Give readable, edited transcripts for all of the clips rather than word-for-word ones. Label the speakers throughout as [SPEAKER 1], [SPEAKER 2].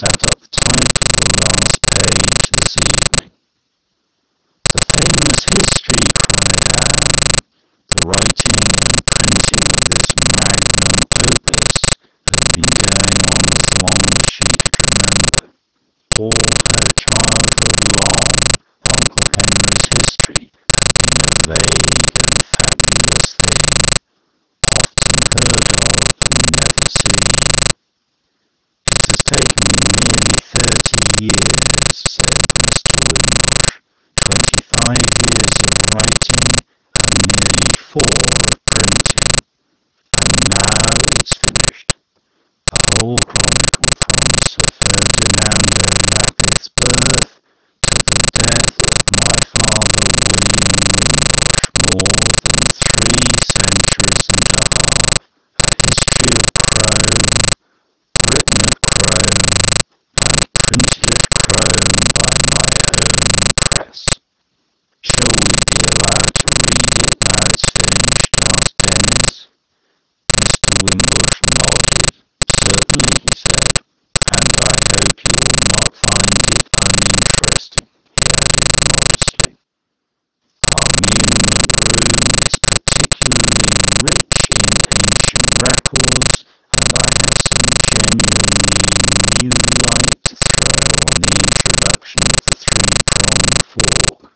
[SPEAKER 1] set up the type of the last page this evening. The famous history, cried Anne. The writing and printing of this magnum opus had been going on as long as she could remember. All her childhood long, Uncle Henry's history had been a vague and fabulous thing, often heard of and never seen. "It has taken me nearly 30 years," said Mr. Wimbush, "25 years of writing and nearly 4 of printing. And now it's finished. The whole chronicle from Sir Ferdinando Lapith's birth to the death of my father William Wimbush, more than 3 centuries and a half. A history of Crome, written at Crome, and printed at Crome by my own press." "Shall we be allowed to read it now it's finished?" asked Denis. Mr. Wimbush nodded. "Certainly," he said. "And I hope you'll not find it uninteresting," he added modestly. "Our muniment room is particularly rich in ancient records, and I have some genuinely new light to throw on the introduction of the three-pronged fork."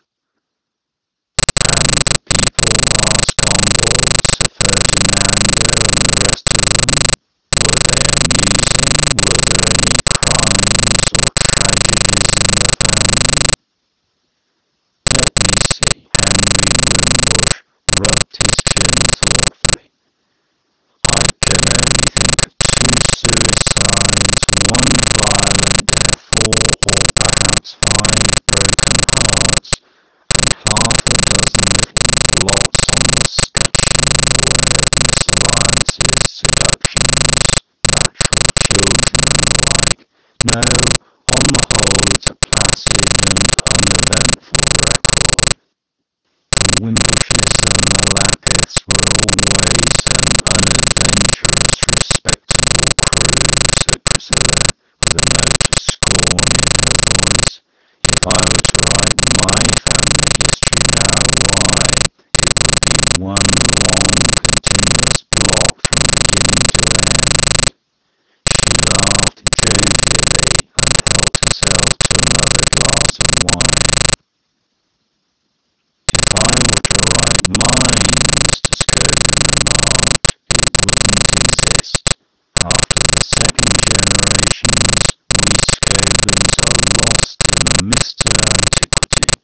[SPEAKER 1] "And the people?" asked Gombauld. "Sir Ferdinando and the rest of them? Were they amusing? Were there any crimes or tragedies in the family?" "Let me see." Henry Wimbush rubbed his chin thoughtfully. "I can only think of 2 suicides, 1 violent death, 4 or perhaps 5 broken hearts, and half a dozen little blots on the scutcheon in the way of misalliances, seductions, natural children, and the like. No, on the whole, it's a placid and uneventful record." "The Wimbushes and the Lapiths were always an unadventurous, respectable crew," said Priscilla, with a note of scorn in her voice. "If I were to write my family history now, why, it would be one long, continuous blot from beginning to end." She laughed jovially and helped herself to another glass of wine. "If I were to write mine," Mr. Scobie remarked, "it wouldn't exist. After the second generations, we Scobians are lost in a mist of antiquity."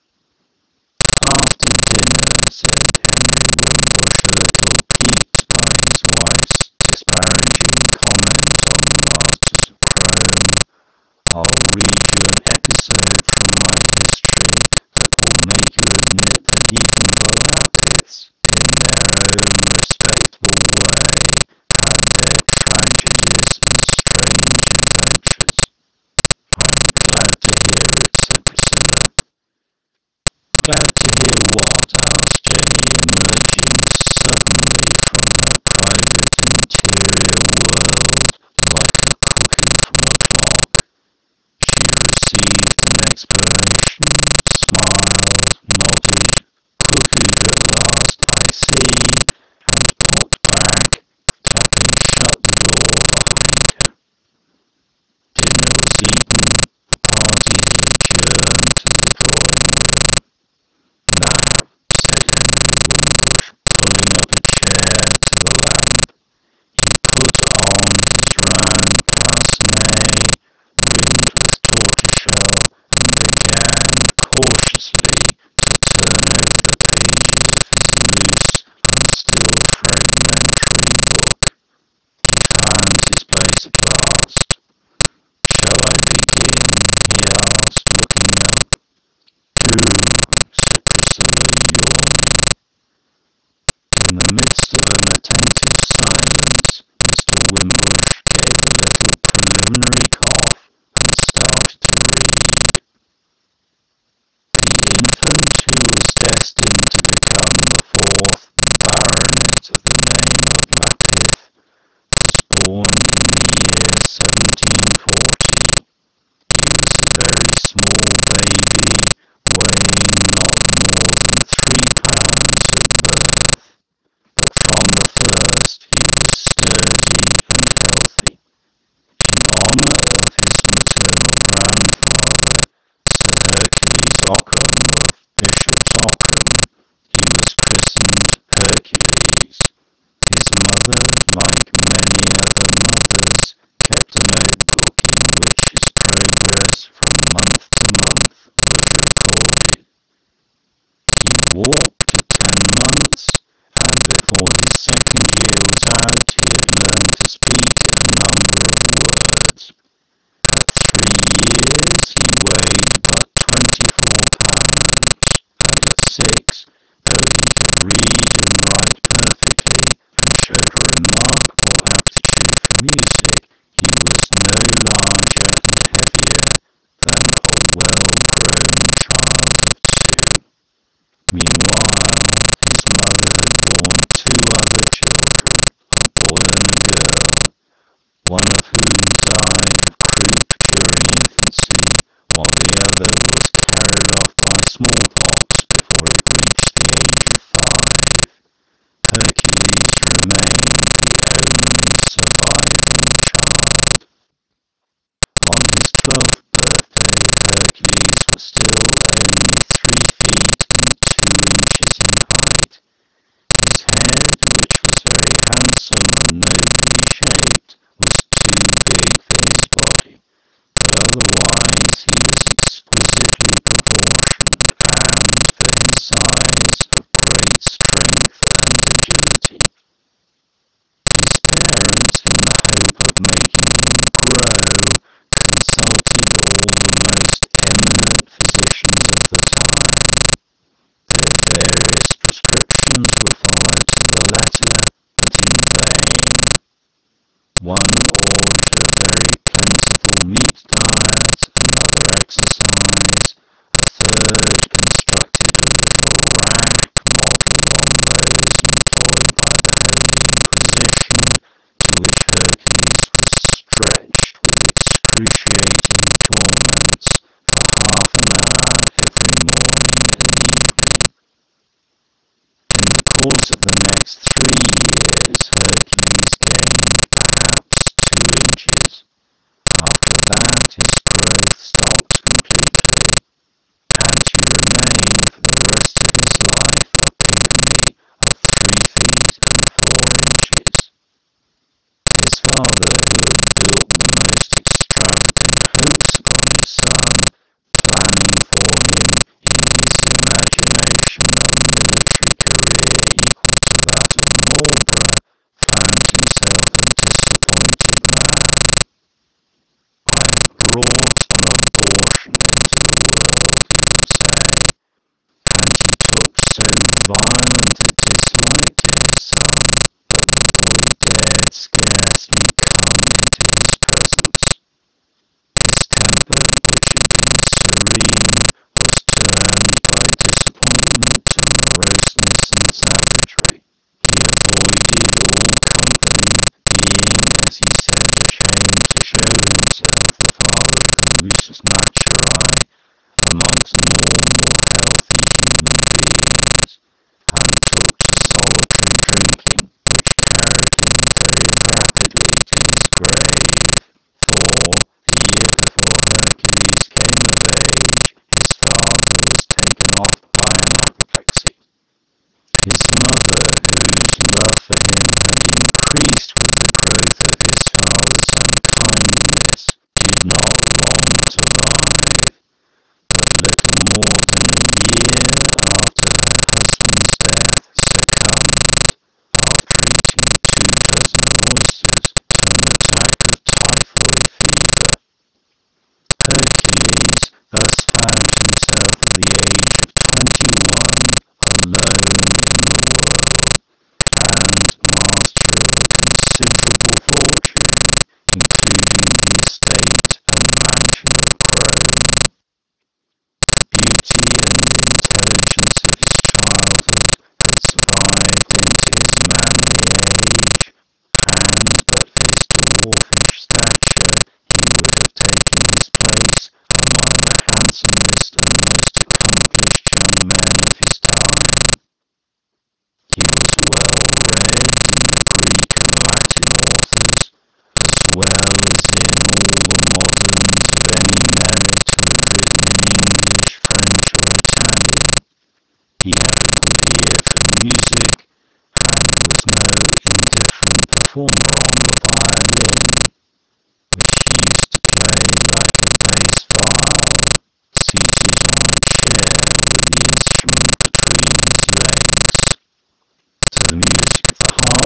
[SPEAKER 1] After dinner, said Henry Wimbush, a little piqued by his wife's disparaging comment on the Masters of Crome, "I'll read you an episode from my history that will make you admit that even the Lapiths, in their own respectable way, had their tragedies and strange adventures." "I'm glad to hear it," said Priscilla. "Glad to hear what?" asked Jenny, emerging suddenly from her private interior world like a cuckoo from a clock. She received an explanation, smiled, nodded, cuckooed at last, "I see," and popped back, having shut the door behind her. Dinner was eaten, the party adjourned to the drawing-room. "Now," said Henry Wimbush, pulling up a chair to the lamp. He put on his round pince-nez, rimmed with tortoiseshell, and began second year was out, he had learned to speak a number of words. At 3 years, he weighed but 24 pounds, and at 6, though he could read and write perfectly and showed a remarkable aptitude for music, he was no larger and heavier than a well-grown child of 2. Meanwhile, his mother had borne 2 other children, a boy and a girl, one of whom died of croup during infancy, while the other was carried off by smallpox before it reached the age of 5. Hercules remained the only surviving child. On his 12th birthday, Hercules was still only 3 feet and 2 inches in height. His head, which was very handsome and nobly shaped, was too big for his body, but otherwise he was exquisitely proportioned and, for his size, of great strength and agility. His parents, in the hope of making him grow, consulted all the most eminent physicians of the time. Their various prescriptions were followed to the letter, but in vain. One ordered a very plentiful meat diet, another exercise, a third constructed a little rack modelled on those employed by the Holy Inquisition, to which Hercules was stretched with excruciating torments for half an hour every morning and evening. In the course of the next 3 years, Hercules gained perhaps 2 inches. After that, his growth stopped completely, and he remained for the rest of his life a pygmy of 3 feet and 4 inches. His father, who had built the most extravagant hopes upon his son, planning for him in his imagination a military career equal to that of Marlborough, found himself a disappointed man. "I have brought an abortion into the world," he would say, and he took so violent a dislike to his son that the boy dared scarcely come into his presence. His temper, which had been serene, was turned by disappointment to moroseness and savagery. He avoided all company, being, as he said, ashamed to show himself the father of the lusus naturae amongst normal, healthy human beings, and took to solitary drinking, which carried him very rapidly to his grave. For, the year before Hercules came of age, his father was taken off by an apoplexy. His mother, whose love for him had increased with the growth of his father's unkindness, did not long survive, but little more than a year after her husband's death succumbed, after eating 24 of oysters, to an attack of typhoid fever. Hercules thus found himself at the age of 21 alone in the world, and master of a considerable fortune, including the estate and mansion of Crome. The beauty and intelligence of his childhood had survived into his manly age, and but for his dwarfish stature he would have taken his place among the handsomest and most accomplished young men of his time. He was well read in the Greek and Latin authors, as well as in all the moderns of any merit who had written in English, French, or Italian. He had a good ear for music, and was no indifferent performer on the violin, which he used to play like a bass viol, seated on a chair with the instrument between his legs. To the music of the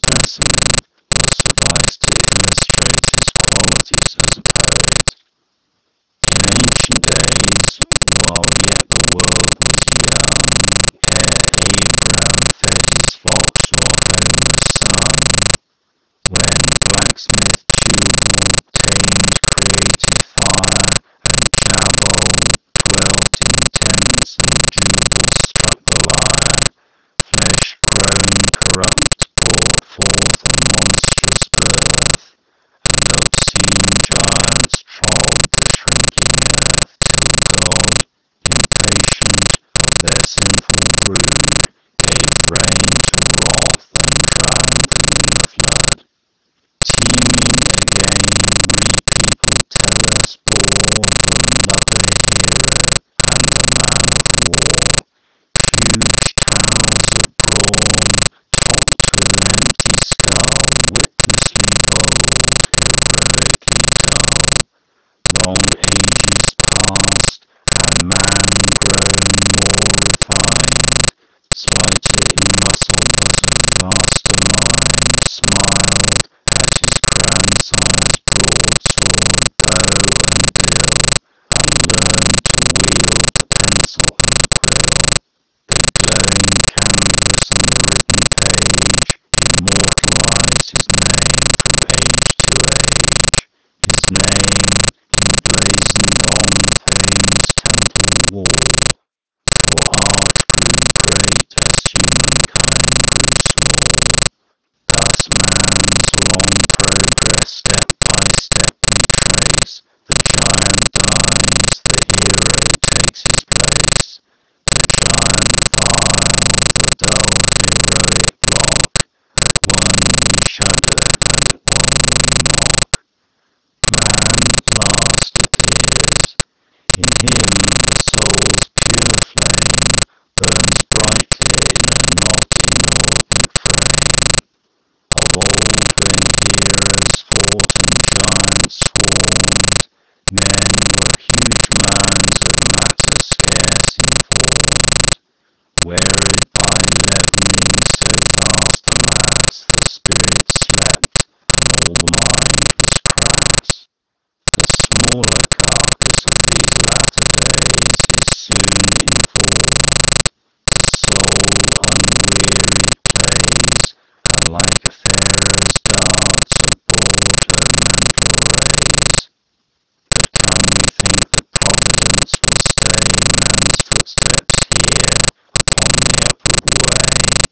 [SPEAKER 1] specimen will suffice to illustrate his qualities as a poet. In ancient days, while yet the world was young, ere Abram fed his flocks o'er Homer's son, when blacksmith Tubal tamed creative fire, and Jabal dwelt in tents, and Jubal struck the lyre, flesh grown corrupt brought forth a monstrous birth, and obscene giants trod the shrinking earth, till God, impatient of their sinful brood, gave rein to wrath and drowned them in the flood. Teeming again, re-peopled Tellus bore the lugger hero and the man of war. Huge towers of brawn, topped with empty skull, witlessly bold, heroically dull. Long ages passed, and man grown more refined, slighter in muscle but of vaster mind, smiled at his grandsire's broadsword, bow and bill, and learned to wield the pencil and quill. The glowing canvas and the written page immortalize his name from age to age. His name emblazoned on the famous temple wall, for art grew great as humankind grew small. Thus man's long progress step by step we trace. The giant dies, the hero takes his place. The giant vile, the dull heroic block, at one we shudder and at one we mock. Man last appears. In him the soul's pure flame burns brightlier in a not inordinate frame. Of old when heroes fought and giants swarmed, men were huge mounds of matter scarce informed. Wearied by leavening so vast a mass, the spirit slept and all the mind was crass. The smaller carcass of these latter days is soon informed. The soul unwearied plays, and like a pharaoh's darts abroad her mantle raise. But can we think that Providence will stay man's footsteps here upon the upward way?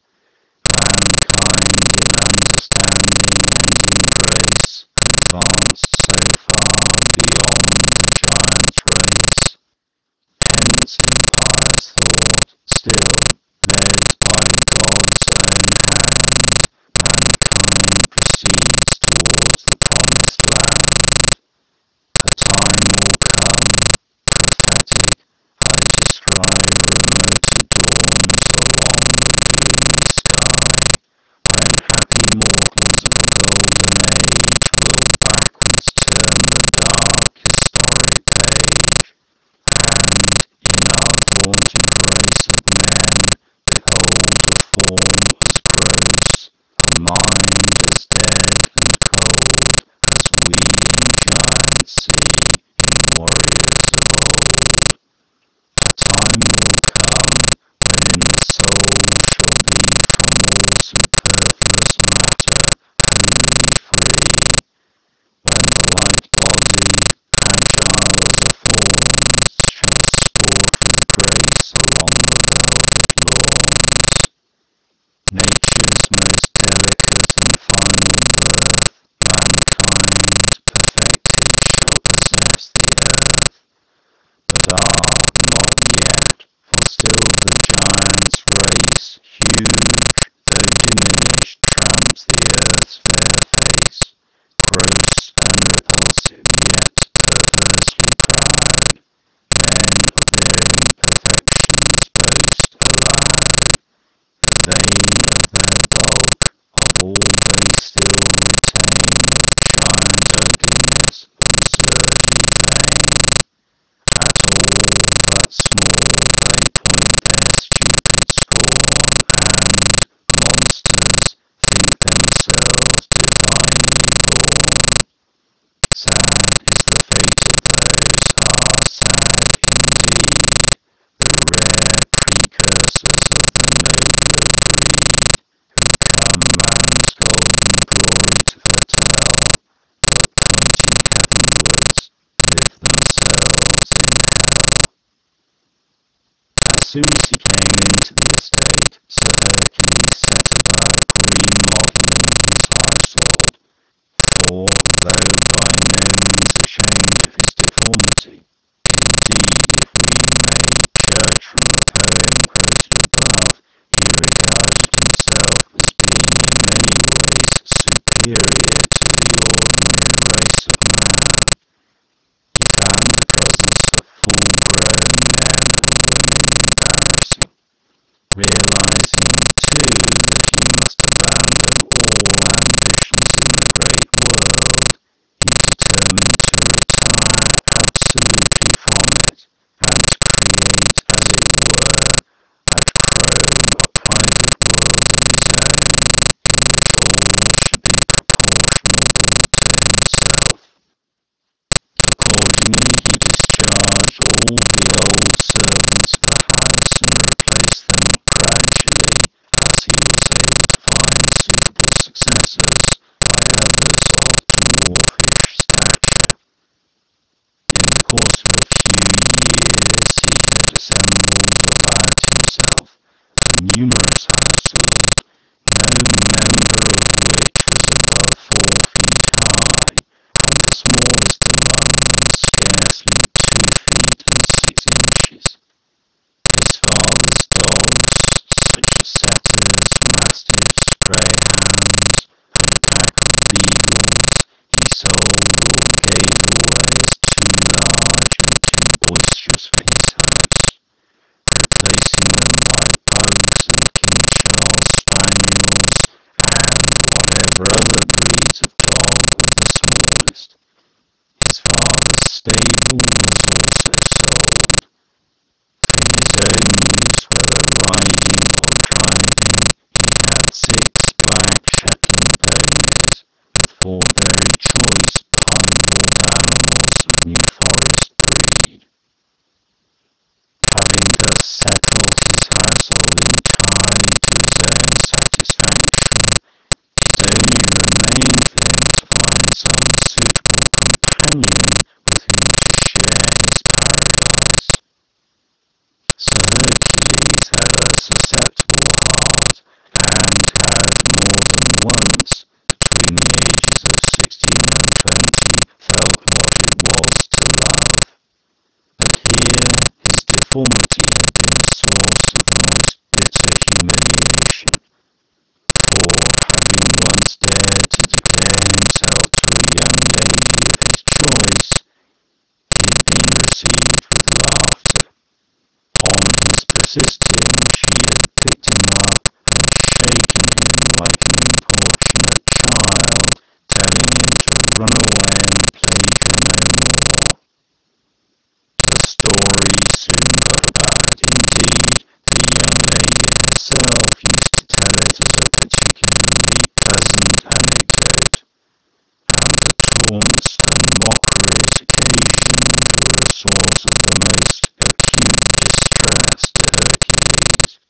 [SPEAKER 1] Mankind in understanding and in grace advanced so far beyond the giant race. Hence, in pious thought, still led by God's own hand, mankind proceeds towards the promised land. A time will come, prophetic, I descry remoter dawns along the gloomy sky, when happy mortals of a golden age will backwards turn the dark historic page, and in our vaunted race of men behold a form as gross, a mind as dead and cold, as we in giants see in warriors of old. A time will come wherein the soul shall be from all superfluous matter wholly free, when the light body, agile as a fawn's, shall sport with grace along the velvet lawns. Nature's most delicate and final birth, mankind, perfected, shall possess the earth. But not yet, for still the giant's race, huge though diminished, tramps the earth's fair face. Gross and repulsive, yet perversely proud, men of their imperfections boast aloud. Vain of their bulk, of all they still retain, of giant ugliness absurdly vain. At all susceptible heart, and had more than once, between the ages of 16 and 20, felt what it was to love. But here his deformity had been a source of the most bitter humiliation, for having once dared to declare himself to a young lady of his choice, he had been received with laughter. On his persisting, she had picked him up and shaken him like an importunate child, telling him to run away and plague her no more. The story soon got about. Indeed, the young lady herself used to tell it as a particularly pleasant anecdote, and the taunts and mockeries occasioned were a source of the most acute distress to Hercules.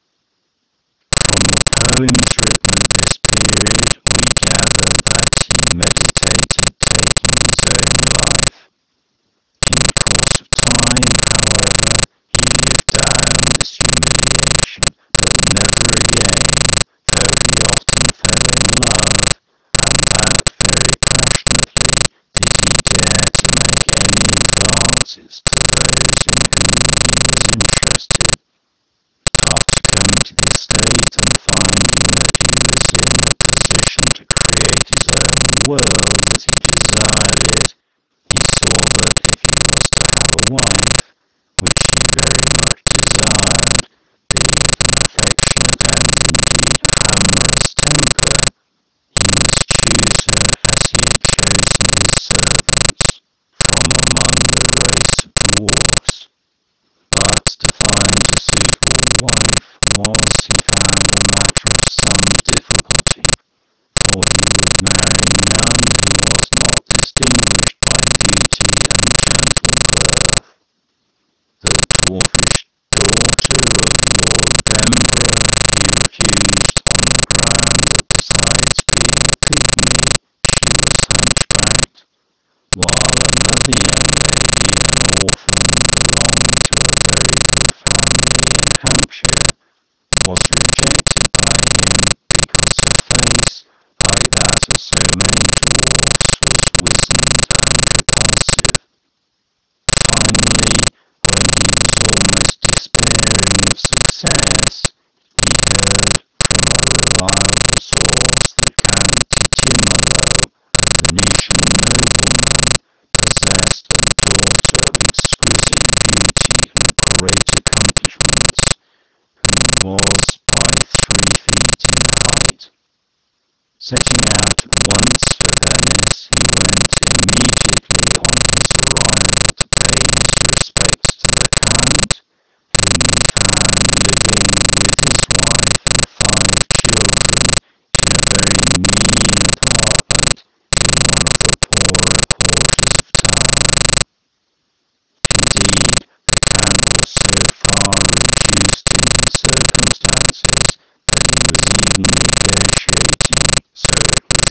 [SPEAKER 1] From the poems written at this period, we gather that he meditated taking his own life. In the course of time, however, he lived down this humiliation, but never again, though he often fell in love, and that very passionately, did he dare to make any advances to those in whom he was interested. After coming to the estate and finding that he was in a position to create his own world as he desired it, he saw that if he was to have a wife, which he very much desired, being of an affectionate and indeed amorous temper, he must choose her as he had chosen his servants, from among the race of dwarfs. But to find a suitable wife was, he found, a matter of some difficulty, for he would marry none who was not distinguished by beauty and gentle birth. The dwarfish daughter of Lord Bemborough he refused on the ground that besides being a pygmy, she was hunchbacked, while another young lady, an orphan belonging to a very good family in Hampshire, was rejected by him because her face, like that of so many dwarfs, was wizened and repulsive. Finally, when he was almost despairing of success, he heard from a reliable source that Count Titimalo, a Venetian nobleman, possessed a daughter of exquisite beauty and great accomplishments, who was by 3 feet in height. Setting out at once for Venice, he went immediately on his arrival to pay his respects to the Count, whom he found living with his wife and 5 children in a very mean apartment in one of the poorer quarters of town. Indeed, the Count was so far reduced in his circumstances that he was even negotiating, so it was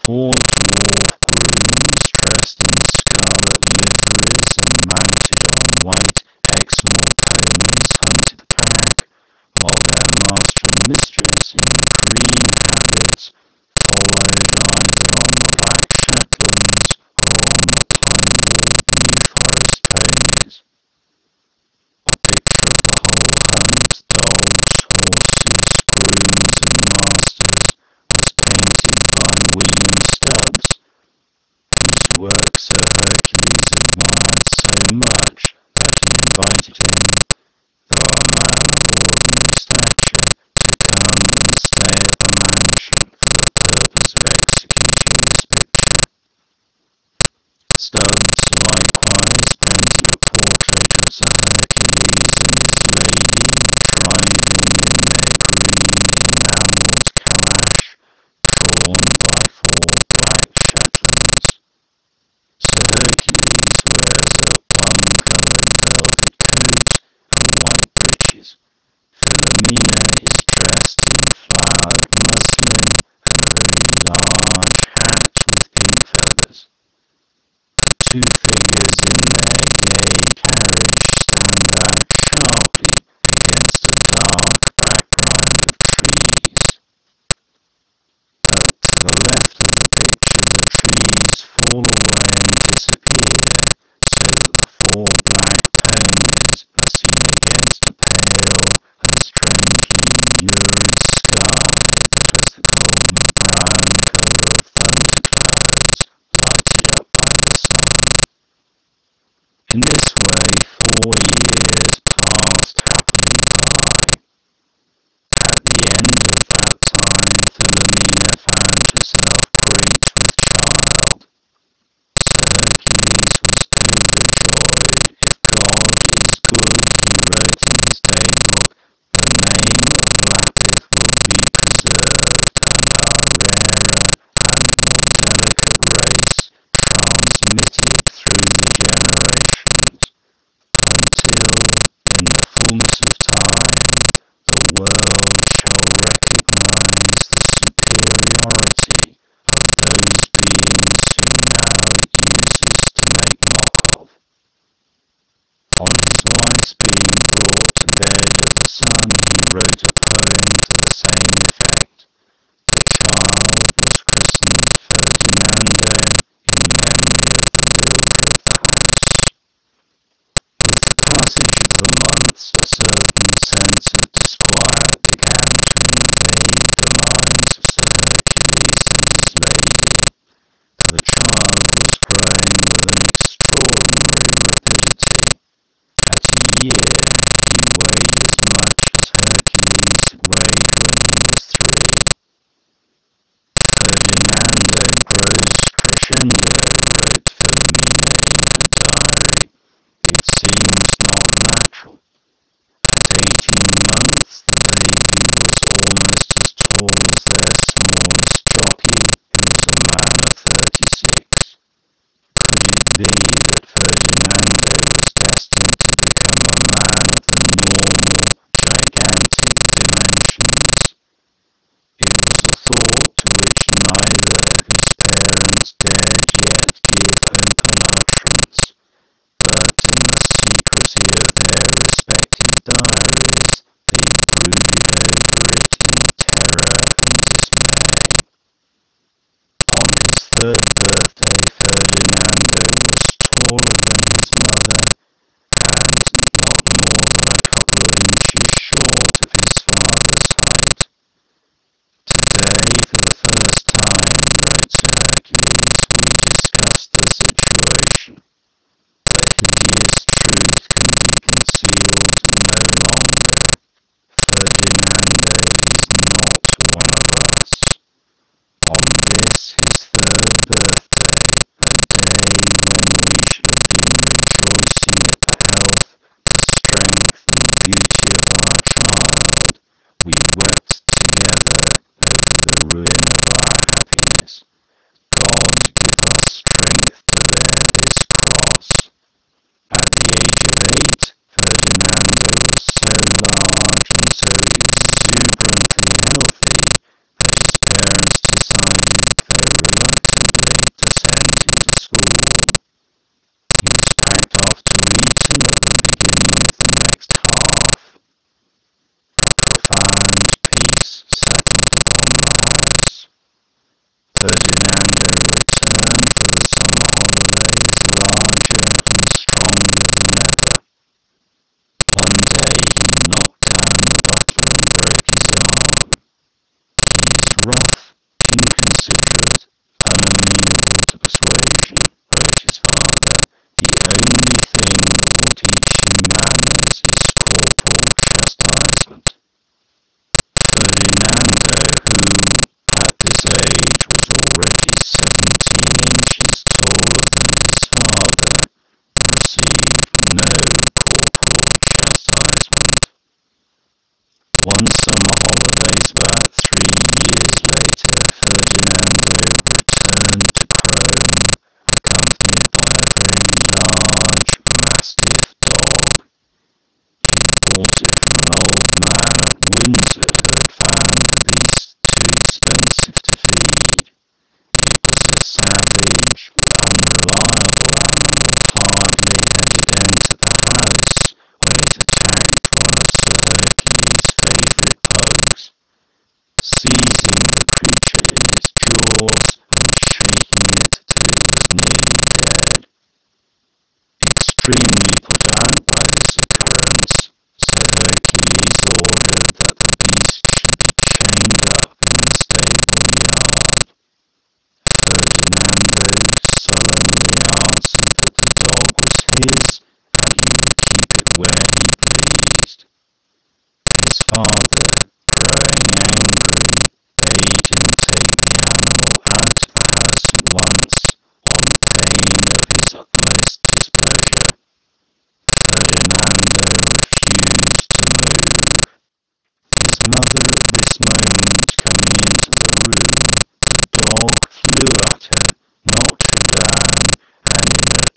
[SPEAKER 1] Four dwarf grooms dressed in scarlet liveries and mounted on white Exmoor ponies hunted the pack, while their master and mistress in green habits followed either on the black Shetlands or on the pine-walled New Forest ponies. A picture of the whole hunt, dogs, horses, grooms and masters, was painted by William Stubbs, whose work Sir Hercules admired so much that he invited him, though a man of ordinary stature, to come and stay at the mansion for the purpose of executing this picture. Stubbs likewise painted a portrait of Sir Hercules and his lady driving in their green enamelled calash, drawn by four black Shetlands. Sir Hercules wears a plum-coloured velvet coat and white breeches. Philomena is dressed in flowered muslin and a very large hat with pink feathers. The two figures in their gay carriage stand out sharply against a dark background of trees. To the left of the picture, the trees fall away and disappear, so that the four black ponies are seen against a pale and strangely lurid sky that has the golden-brown colour of thunderclouds lighted up by the sun. In this way 4 years passed happily by. At the end of that time, Philomena found herself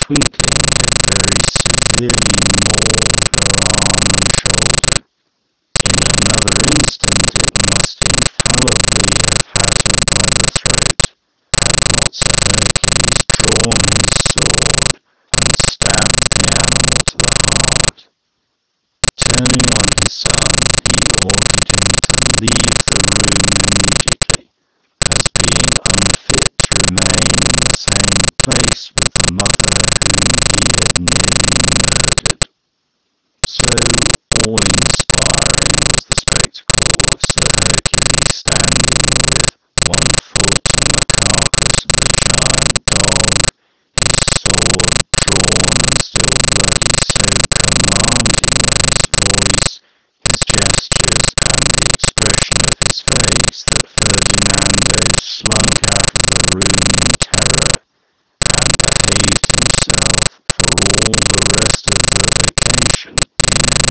[SPEAKER 1] twinkling had very severely mauled her arm and shoulder. In another instant it must infallibly have had her by the throat, had not Sir Hercules drawn his sword and stabbed the animal to the heart. Turning on his son, he ordered him to leave the room immediately, as being unfit to remain in the same place with the mother whom he had nearly murdered. So awe-inspiring was the spectacle of Sir Hercules standing with one foot on the carcass of the giant dog, his sword drawn and still bloody, so commanding were his voice, his gestures, and the expression of his face, that Ferdinando slunk out of the room in terror, and behaved himself for all the rest of the vacation in an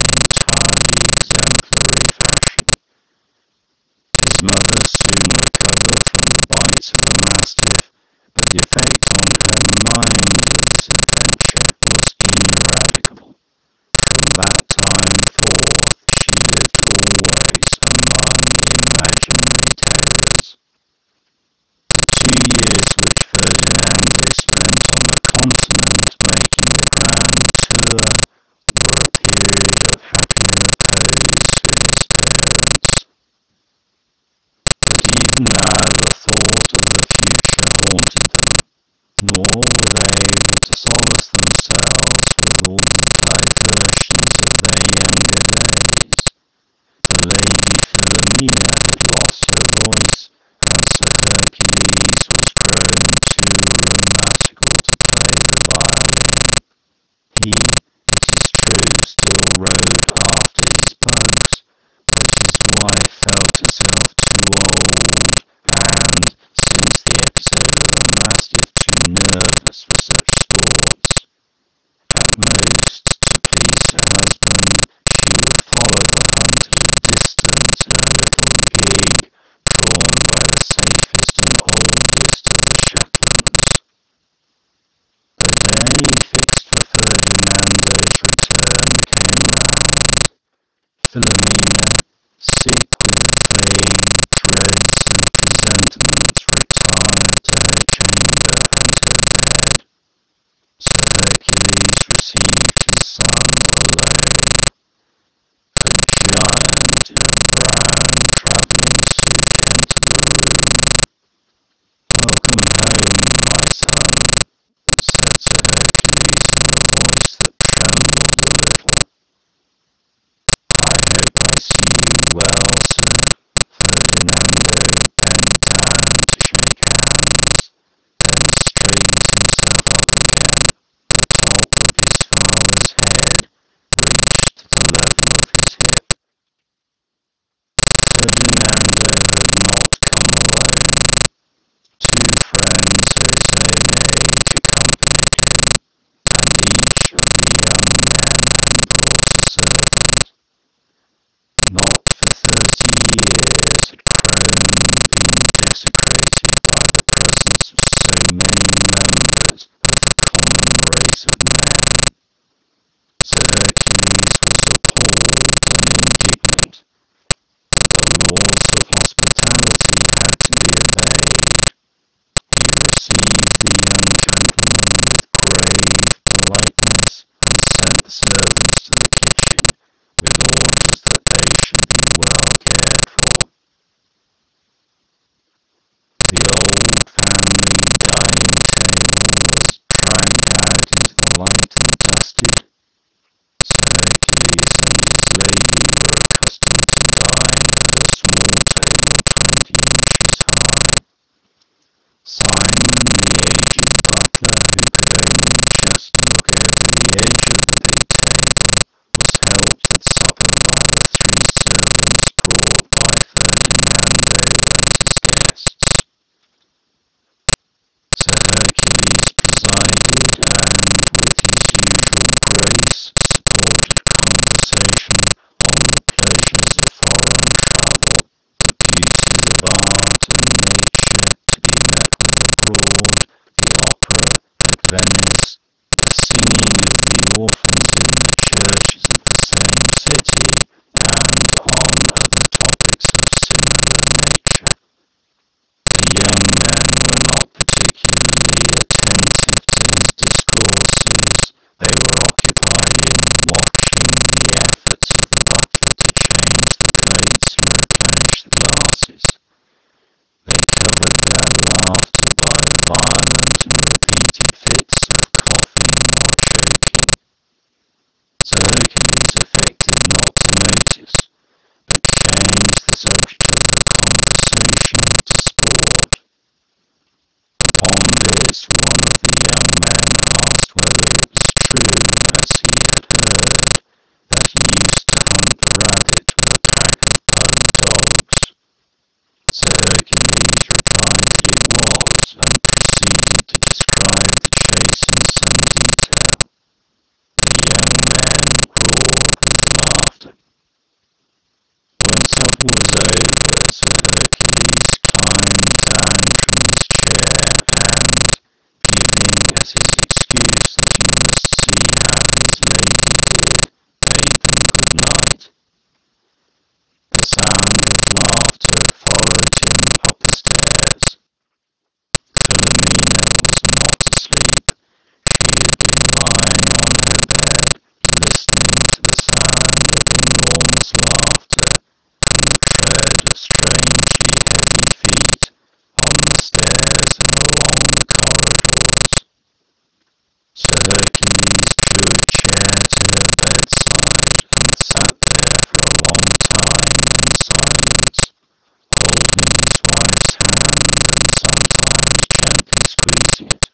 [SPEAKER 1] So Hercules affected not to notice, but changed the subject of the conversation to sport. Upon this, one of the young men asked whether it was true, as he had heard, that he used to hunt the rabbit with a pack of pug dogs. Sir Hercules replied that it was, and proceeded to describe the chase in some detail. The young men roared with laughter. When supper was over, Sir Hercules climbed down from his chair and, giving as his excuse that he must see how his lady did, bade them good night. The sound of laughter followed him up the stairs. Philomela was not asleep. She had been lying on her bed, listening to the sound of enormous laughter and the tread of strangely heavy feet on the stairs and along the corridors. Sir Hercules drew a chair to her bedside and sat there for a long time in silence, holding his wife's hand and sometimes gently squeezing it.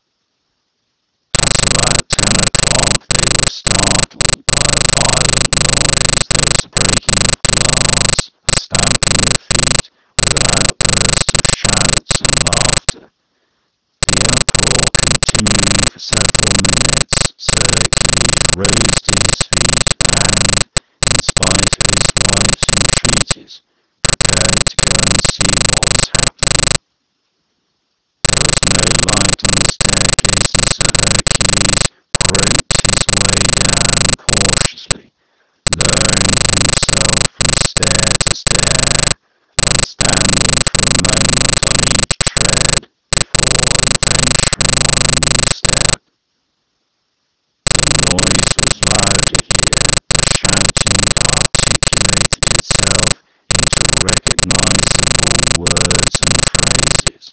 [SPEAKER 1] At about 10 o'clock they were startled by a violent noise. There was a breaking of glass, a stamping of feet, with an outburst of shouts and laughter. The uproar continuing for several minutes, Sir Hercules rose to his feet and, in spite of his wife's entreaties, prepared to go and see what was happening. There was no light on the staircase, and Sir Hercules groped his way down cautiously, lowering himself from stair to stair, and standing for a moment on each tread before venturing on a new step. The noise was louder here. The shouting articulated itself into recognizable words and phrases.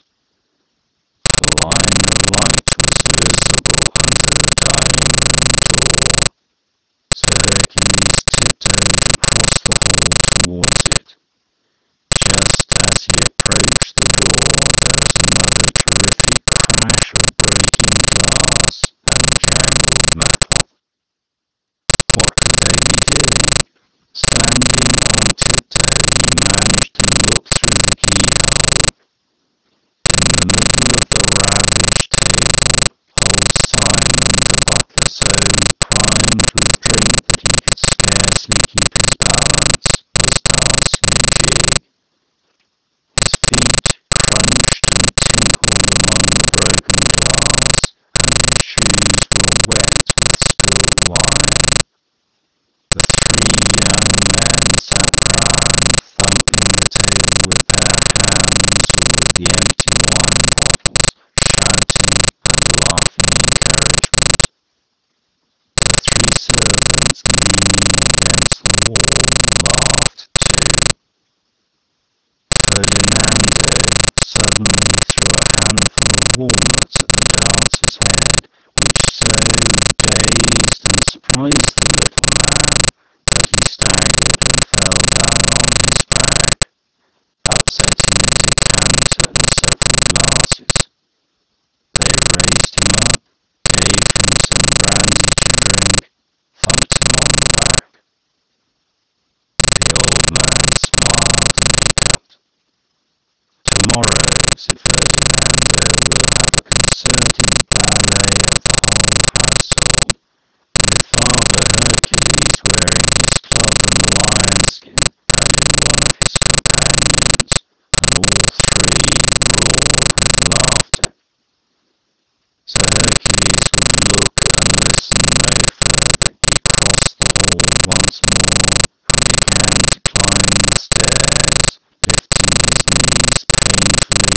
[SPEAKER 1] A line of light was visible under the dining room door. Sir Hercules tiptoed across the hall towards it. Just as he approached the door, there was another terrific crash of breaking glass and jangled metal. What could they be doing? Standing on tiptoe, he managed to look through the keyhole. In the middle of the ravaged table, old Simon, the butler, so primed with drink that he could scarcely keep his balance, was dancing a jig. His feet crunched and tinkled among the broken glass, and his shoes were wet with spilt wine. The three young men sat round, thumping the table with their hands or with the empty wine bottles, shouting and laughing encouragement. The three servants, leaning against the wall, laughed too. Ferdinando suddenly threw a handful of walnuts at the dancer's head, which so dazed and surprised the little man that he staggered and fell down on his back, upsetting a decanter and several glasses. They raised him up, gave him some brandy to drink, thumped him on the back. The old man smiled and looked up. "Tomorrow," said Ferdinando, "we'll have a concerted ballet of the whole household, with Father Hercules wearing his club and lion skin, having one of his companions," and all three roared with laughter. Sir Hercules would look and listen no further. He crossed the hall once more and began to climb the stairs, lifting his knees painfully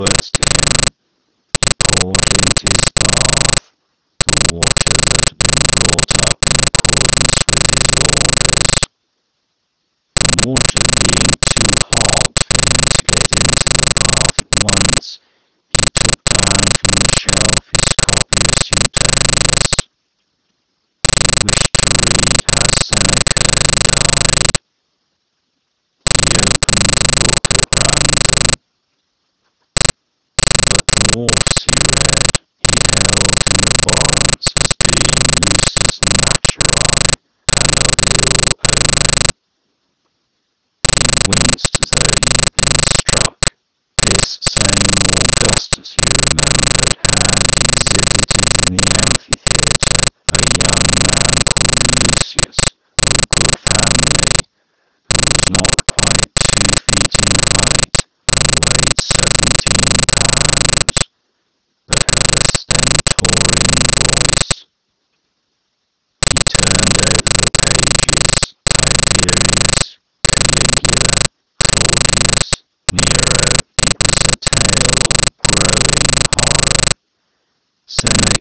[SPEAKER 1] words to him. He poured into his bath the water that had been brought up in accordance with his orders. The water being too hot for him to get into the bath at once, he took down from the shelf his copy of Suetonius. He wished to read how Seneca had died. He opened the book at random. But dwarfs, he read, he held in abhorrence as being lusus naturae and of ill omen. He winced as though he had been struck. This same Augustus, he remembered, had exhibited in the amphitheatre a young man called Lucius, of good family, who was not quite 2 feet in height and weighed 17 pounds, but had a stentorian voice. He turned over the pages. Tiberius, Caligula, Claudius, Nero. It was a tale of growing horror. Seneca